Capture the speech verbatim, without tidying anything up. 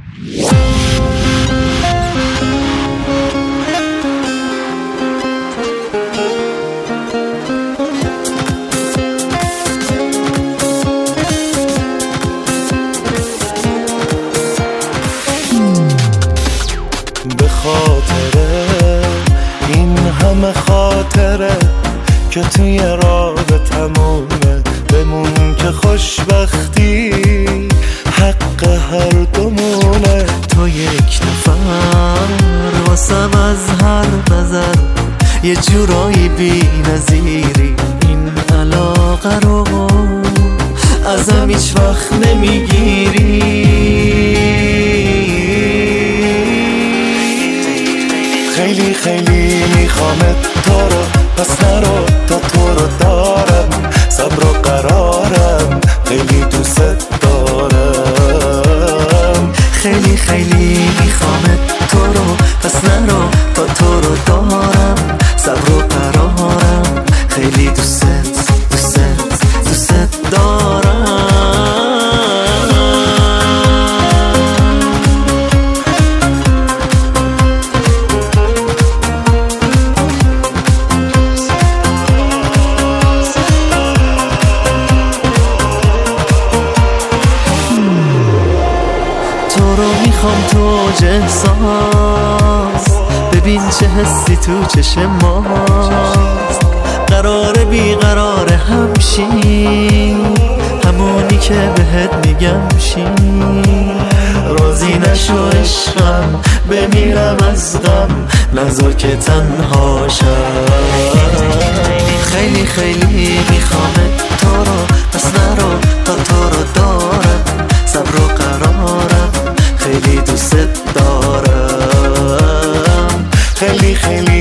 به خاطره این همه خاطره که توی رابطمونه بمون که خوشبختی حق هر دومونه. تو یک نفر واسم از هر نظر یه جورایی بی نظیری، این علاقه رو ازم هیچ وقت نمیگیری. خیلی خیلی میخوامت تو رو، پس نرو تا تو رو دارم، صبر و قرارم، خیلی دوست دارم. خیلی خیلی میخوامت تو رو، پس نرو تا تو رو دارم، صبر و قرارم، خیلی دوست دوست دوست دارم. تو رو میخوام تو اوج احساس، ببین چه حسی تو چشم ماست. قراره بیقراره همشی، همونی که بهت میگم شی. راضی نشو عشقم، بمیرم از غم، نذار که تنها شم. خیلی خیلی میخوامت تو رو، پس نرو تا تو رو دارم، صبر و قرارم، خیلی دوست دارم. خیلی خیلی